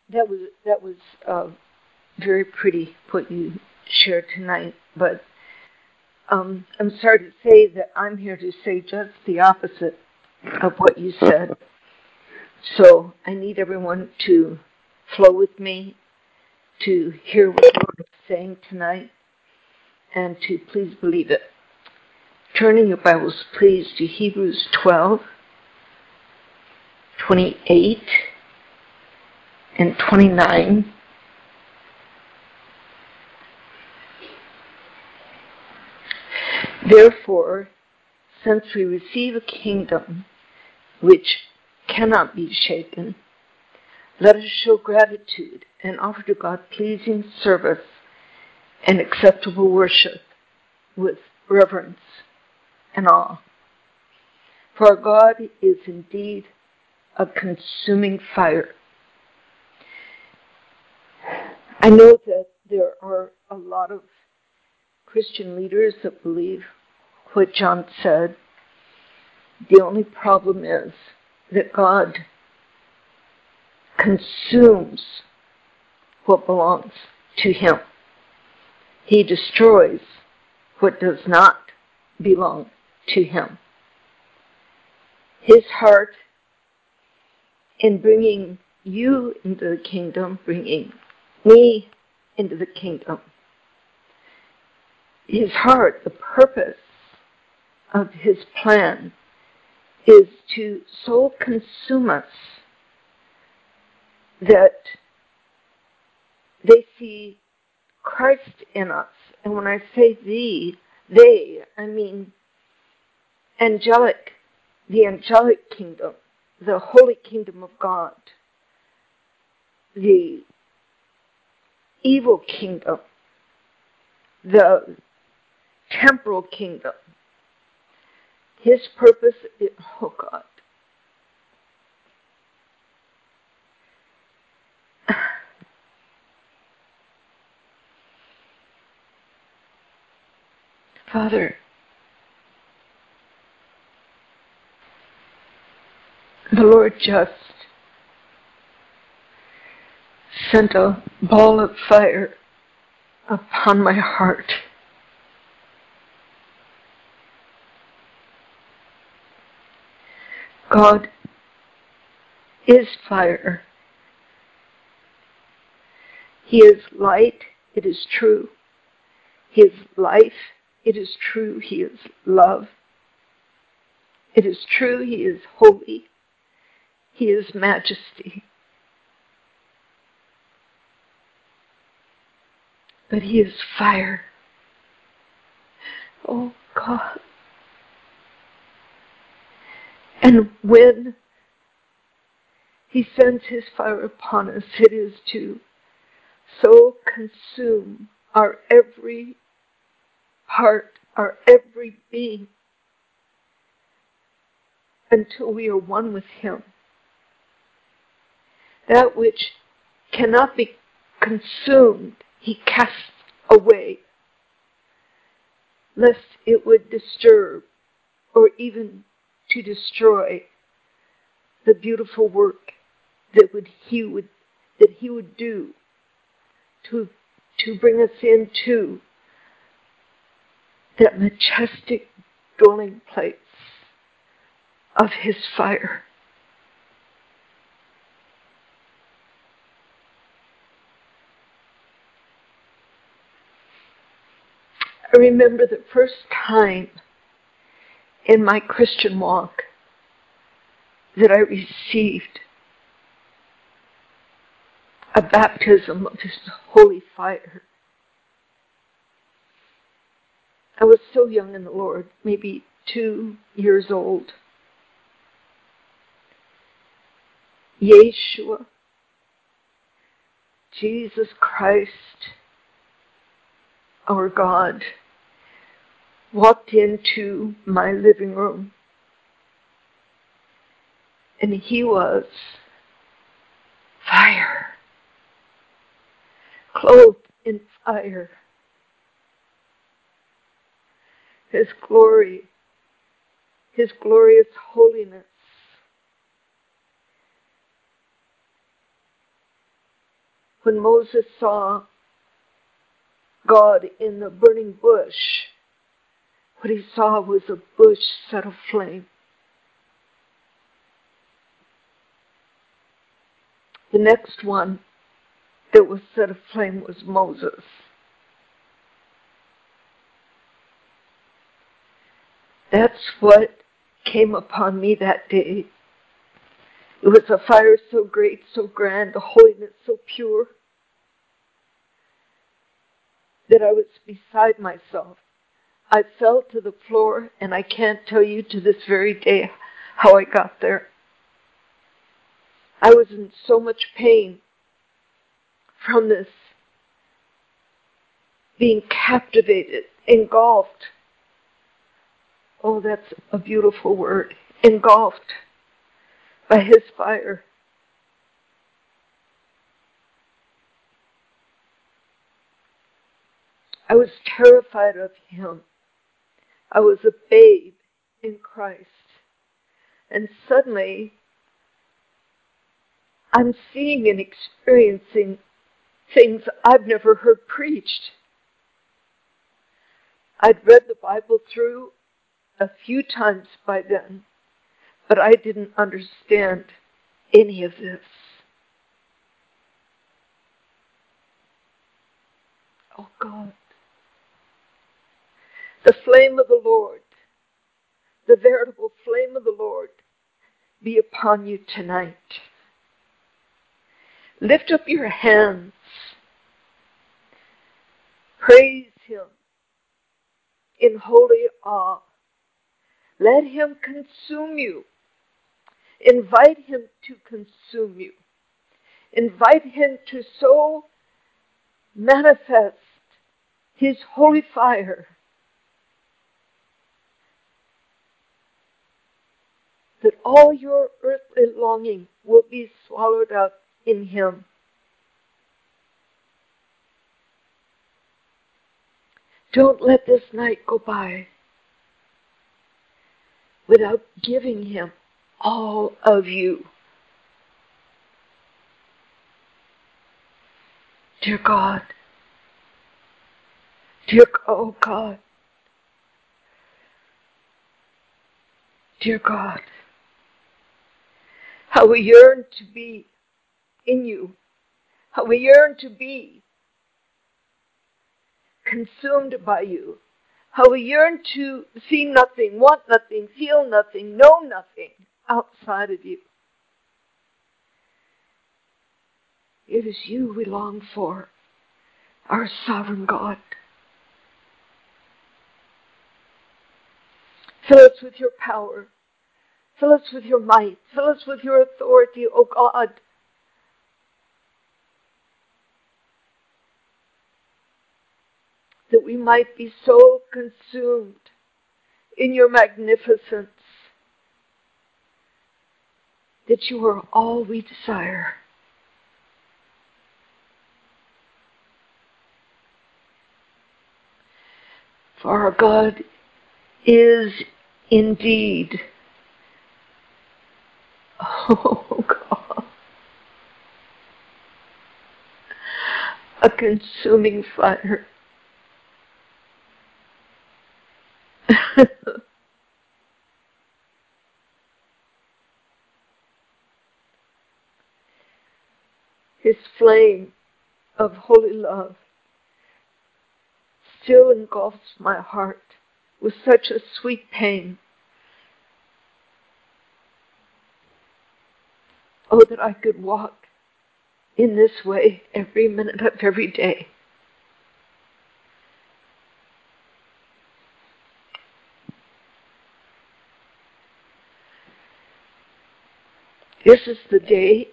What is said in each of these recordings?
That was very pretty what you shared tonight, but I'm sorry to say that I'm here to say just the opposite of what you said. So I need everyone to flow with me, to hear what the Lord is saying tonight, and to please believe it. Turn in your Bibles, please, to Hebrews 12:28 and 29. Therefore, since we receive a kingdom which cannot be shaken, let us show gratitude and offer to God pleasing service and acceptable worship with reverence and awe. For our God is indeed a consuming fire. I know that there are a lot of Christian leaders that believe what John said. The only problem is that God consumes what belongs to Him. He destroys what does not belong to Him. His heart in bringing you into the kingdom, bringing me into the kingdom, His heart, the purpose of His plan is to so consume us that they see Christ in us. And when I say they, I mean the angelic kingdom, the holy kingdom of God, the evil kingdom, the temporal kingdom. His purpose is, oh God, Father, the Lord just sent a ball of fire upon my heart. God is fire. He is light, it is true. He is life, it is true. He is love. It is true, He is holy. He is majesty. But He is fire. Oh God. And when He sends His fire upon us, it is to so consume our every part, our every being, until we are one with Him. That which cannot be consumed, He casts away, lest it would disturb or even to destroy the beautiful work that He would do to bring us into that majestic dwelling place of His fire. I remember the first time in my Christian walk that I received a baptism of His holy fire. I was so young in the Lord, maybe 2 years old. Yeshua, Jesus Christ, our God, walked into my living room, and He was fire, clothed in fire. His glory, His glorious holiness. When Moses saw God in the burning bush, what he saw was a bush set aflame. The next one that was set aflame was Moses. That's what came upon me that day. It was a fire so great, so grand, a holiness so pure, that I was beside myself. I fell to the floor, and I can't tell you to this very day how I got there. I was in so much pain from this being captivated, engulfed. Oh, that's a beautiful word. Engulfed by his fire. I was terrified of him. I was a babe in Christ. And suddenly, I'm seeing and experiencing things I've never heard preached. I'd read the Bible through a few times by then, but I didn't understand any of this. Oh God. The flame of the Lord, the veritable flame of the Lord, be upon you tonight. Lift up your hands. Praise him in holy awe. Let him consume you. Invite him to consume you. Invite him to so manifest his holy fire that all your earthly longing will be swallowed up in him. Don't let this night go by without giving him all of you. Dear God, oh God, dear God, how we yearn to be in you, how we yearn to be consumed by you, how we yearn to see nothing, want nothing, feel nothing, know nothing outside of you. It is you we long for, our sovereign God. Fill us with your power. Fill us with your might. Fill us with your authority, O God. That we might be so consumed in your magnificence that you are all we desire. For our God is indeed, oh God, a consuming fire. His flame of holy love still engulfs my heart with such a sweet pain. Oh, that I could walk in this way every minute of every day. This is the day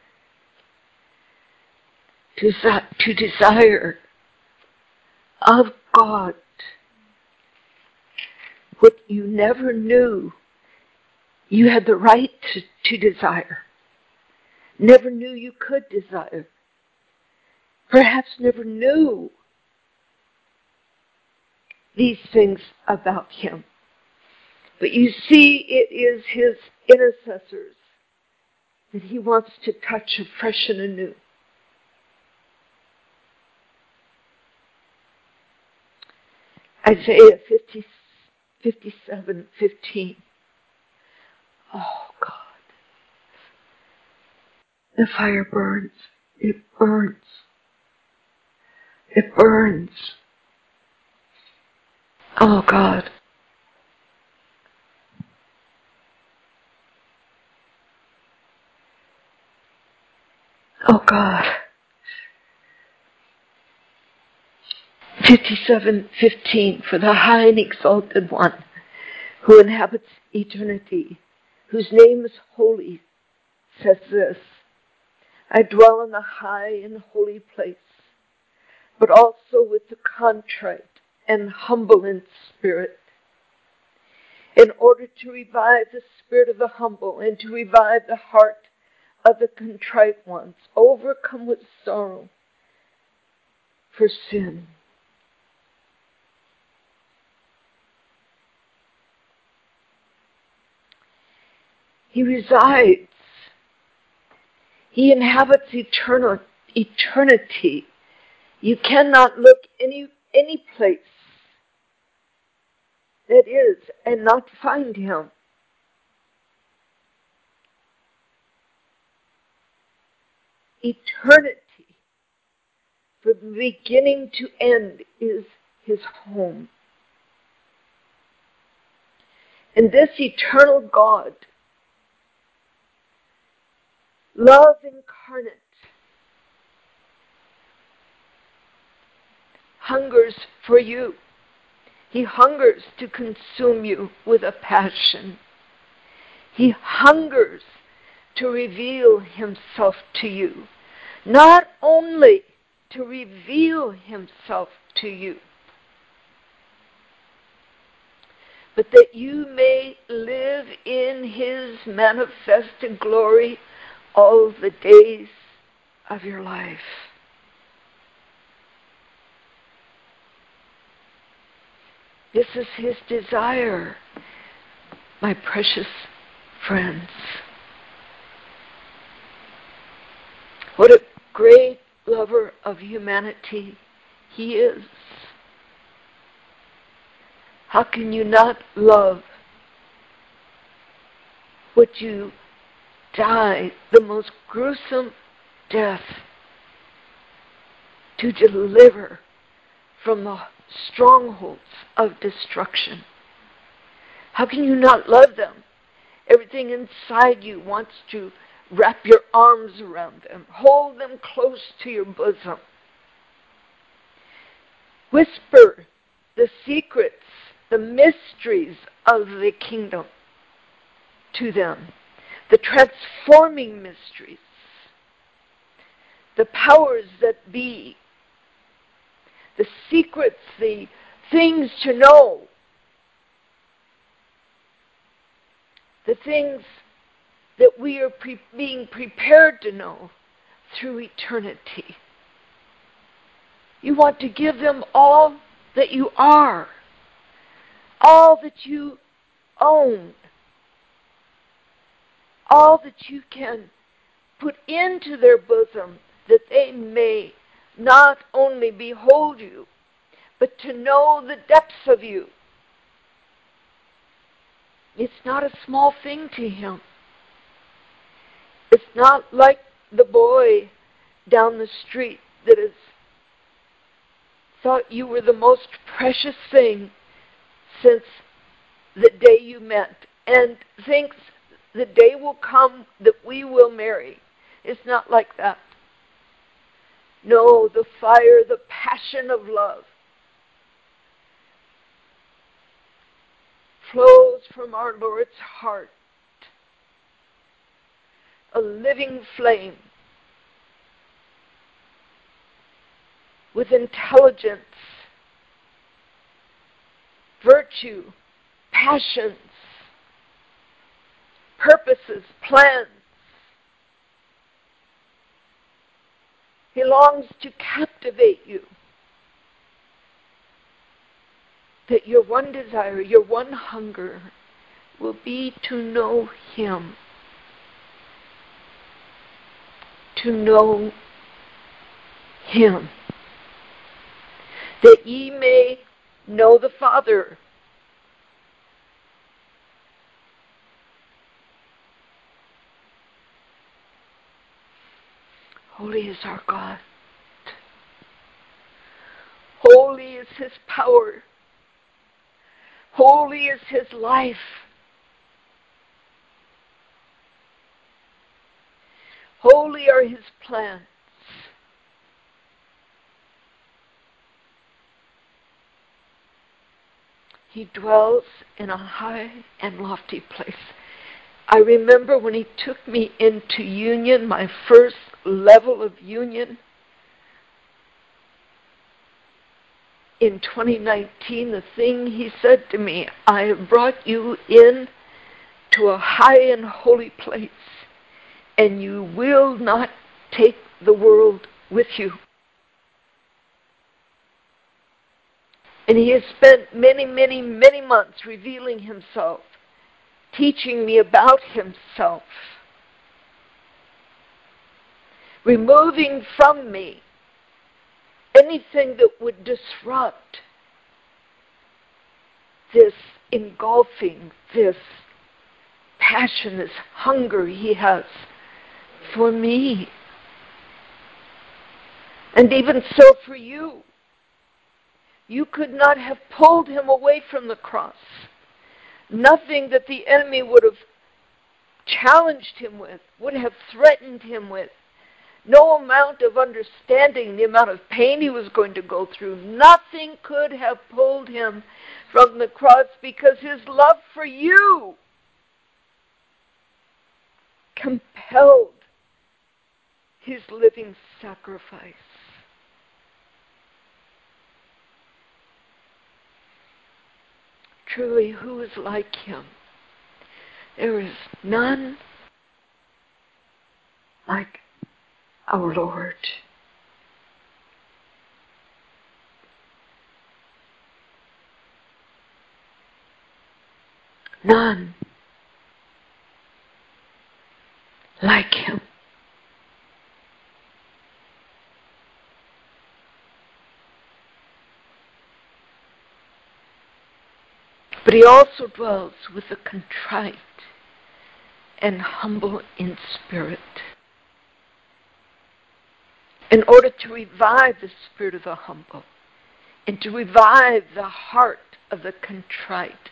to desire of God what you never knew you had the right to desire, never knew you could desire, perhaps never knew these things about him. But you see, it is his intercessors that he wants to touch afresh and anew. Isaiah 57:15. Oh God, the fire burns. It burns. It burns. Oh God. Oh God. 57:15. For the high and exalted one who inhabits eternity, whose name is holy, says this: I dwell in the high and holy place, but also with the contrite and humble in spirit, in order to revive the spirit of the humble and to revive the heart of the contrite ones, overcome with sorrow for sin. He resides. He inhabits eternity. You cannot look any place that is and not find him. Eternity, from beginning to end, is his home. And this eternal God, love incarnate, hungers for you. He hungers to consume you with a passion. He hungers to reveal himself to you. Not only to reveal himself to you, but that you may live in his manifested glory all the days of your life. This is his desire, my precious friends. What a great lover of humanity he is. How can you not love what you die the most gruesome death to deliver from the strongholds of destruction? How can you not love them? Everything inside you wants to wrap your arms around them, hold them close to your bosom. Whisper the secrets, the mysteries of the kingdom to them, the transforming mysteries, the powers that be, the secrets, the things to know, the things that we are being prepared to know through eternity. You want to give them all that you are, all that you own, all that you can put into their bosom, that they may not only behold you, but to know the depths of you. It's not a small thing to him. It's not like the boy down the street that has thought you were the most precious thing since the day you met, and thinks the day will come that we will marry. It's not like that. No, the fire, the passion of love flows from our Lord's heart, a living flame with intelligence, virtue, passions, purposes, plans. He longs to captivate you. That your one desire, your one hunger will be to know him. To know him. That ye may know the Father. Holy is our God. Holy is His power. Holy is His life. Holy are His plans. He dwells in a high and lofty place. I remember when He took me into union, my first level of union, in 2019, the thing He said to me, I have brought you in to a high and holy place, and you will not take the world with you. And He has spent many, many, many months revealing Himself, teaching me about Himself, removing from me anything that would disrupt this engulfing, this passion, this hunger He has for me. And even so for you. You could not have pulled Him away from the cross. Nothing that the enemy would have challenged Him with, would have threatened Him with. No amount of understanding the amount of pain He was going to go through. Nothing could have pulled Him from the cross, because His love for you compelled His living sacrifice. Truly, who is like Him? There is none like our Lord. None like Him. But He also dwells with the contrite and humble in spirit, in order to revive the spirit of the humble and to revive the heart of the contrite.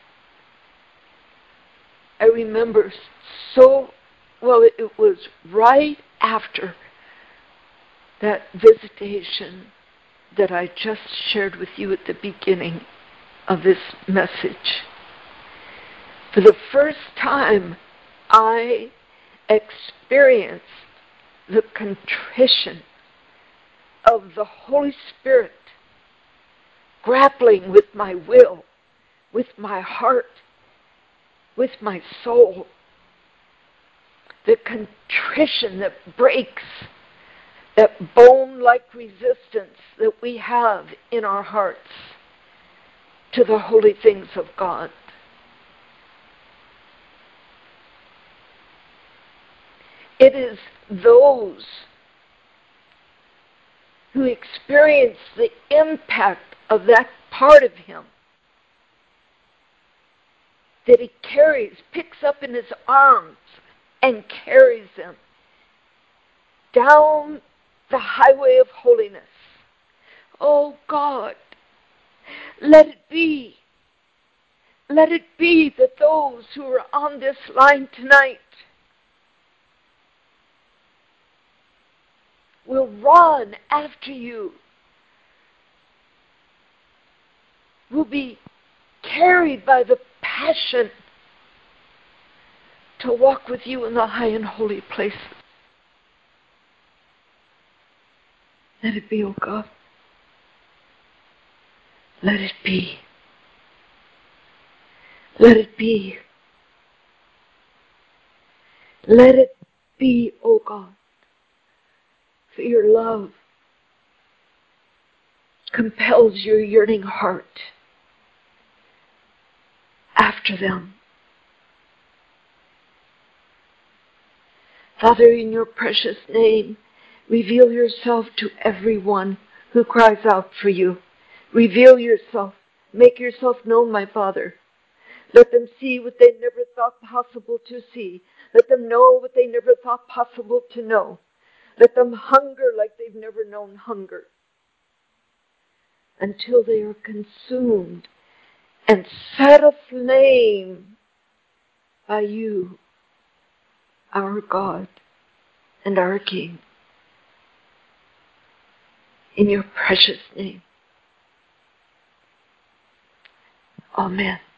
I remember so well, it was right after that visitation that I just shared with you at the beginning of this message. For the first time, I experienced the contrition of the Holy Spirit grappling with my will, with my heart, with my soul. The contrition that breaks that bone-like resistance that we have in our hearts to the holy things of God. It is those who experience the impact of that part of Him that He carries, picks up in His arms and carries them down the highway of holiness. Oh God, let it be that those who are on this line tonight will run after you, will be carried by the passion to walk with you in the high and holy places. Let it be, O God. Let it be. Let it be. Let it be, O God. For your love compels your yearning heart after them. Father, in your precious name, reveal yourself to everyone who cries out for you. Reveal yourself Make yourself known, my Father. Let them see what they never thought possible to see. Let them know what they never thought possible to know. Let them hunger like they've never known hunger, until they are consumed and set aflame by you, our God and our King. In your precious name. Amen.